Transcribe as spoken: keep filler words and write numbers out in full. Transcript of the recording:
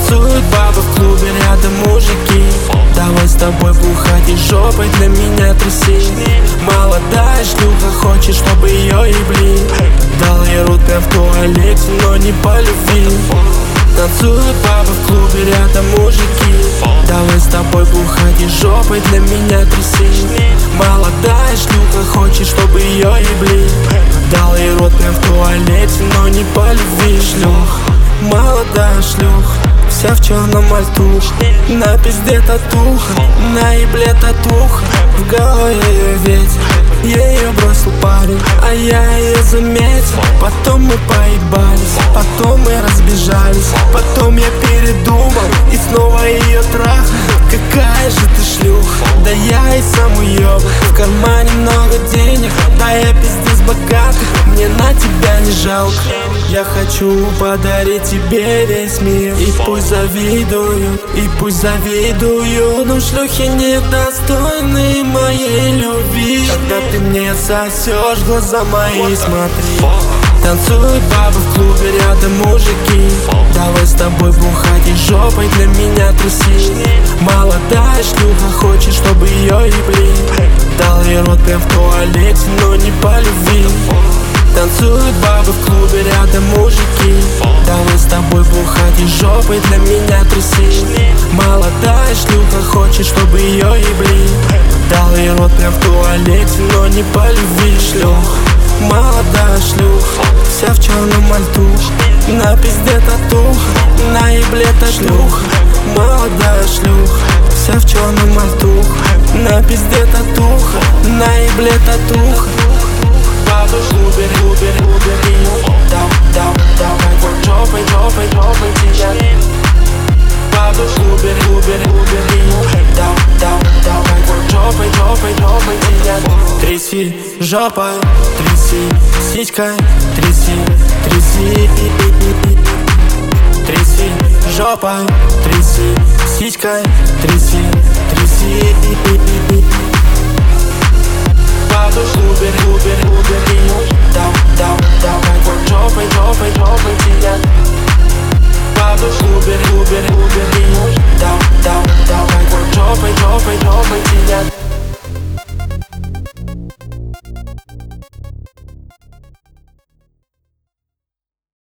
Танцуют бабы в клубе, рядом мужики. Давай с тобой бухать и жопой для меня тряси. Молодая шлюха, хочет, чтобы ее ебли. Дал ей рот прям в туалете, но не по любви. Танцуют бабы в клубе, рядом мужики. Давай с тобой бухать и жопой для меня тряси. Молодая шлюха, хочет, чтобы ее ебли. Дал ей рот прям в туалете, но не по любви. Шлюх, молодая шлюха, вся в черном мальтух, на пизде татуха, на ебле татуха, в голове ее ветер. Я ее бросил парень, а я ее заметил. Потом мы поебались, потом мы разбежались. Потом я передумал и снова ее трахал. Какая же ты шлюха, да я и сам уебан. В кармане много денег, да я пиздец богатый. Мне на тебя не жалко. Я хочу подарить тебе весь мир. И пусть завидую, и пусть завидую, но шлюхи недостойны моей любви. Когда ты мне сосешь, глаза мои смотри. Танцуют бабы в клубе, рядом мужики. Давай с тобой бухать и жопой для меня тряси. Молодая шлюха, хочет, чтобы ее ебли. Дал ей рот прям в туалете, но не по любви. Танцуют бабы в клубе, рядом мужики. Давай с тобой бухать и жопой для меня тряси. Молодая шлюха, хочет, чтобы ее ебли. Дал ей рот прям в туалете, но не по любви. Шлюх, молодая шлюха, вся в черном мальтух, на пизде татуха, на ебле шлюха. Молодая шлюха, вся в черном мальтух, на пизде татуха, на ебле татуха. Бабы в клубе, клубе, клубе, дам, дам, давай, вот жопой, жопой, жопой тебя. Бабы в клубе, клубе, клубе, дам, дам, давай, вот жопой, жопой, жопой тебя. Тряси жопой, тряси сиськой, тряси, тряси. Тряси жопой, тряси сиськой, тряси, тряси. Бабы в клубе, клубе, клубе, дам, дам, давай, вот жопой, жопой, жопой тебя.